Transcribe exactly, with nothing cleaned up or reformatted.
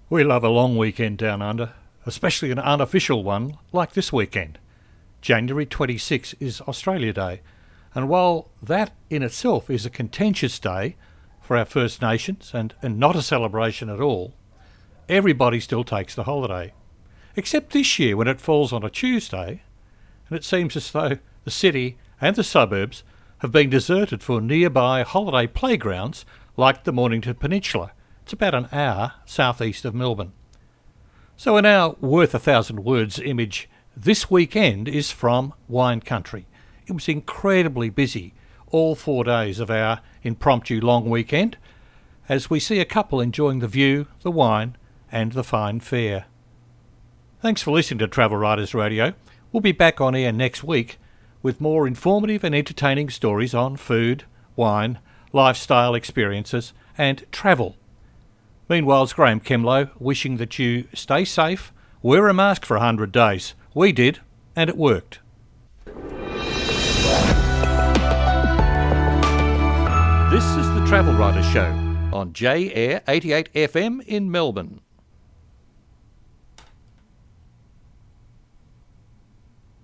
We love a long weekend down under, especially an unofficial one like this weekend. January twenty-sixth is Australia Day, and while that in itself is a contentious day for our First Nations and, and not a celebration at all, everybody still takes the holiday. Except this year when it falls on a Tuesday, and it seems as though the city and the suburbs have been deserted for nearby holiday playgrounds like the Mornington Peninsula. It's about an hour southeast of Melbourne. So in our worth a thousand words image, this weekend is from wine country. It was incredibly busy all four days of our impromptu long weekend as we see a couple enjoying the view, the wine and the fine fare. Thanks for listening to Travel Writers Radio. We'll be back on air next week with more informative and entertaining stories on food, wine, lifestyle experiences and travel. Meanwhile, it's Graham Kemlow wishing that you stay safe, wear a mask for one hundred days. We did, and it worked. This is the Travel Writers Show on J Air eighty-eight F M in Melbourne.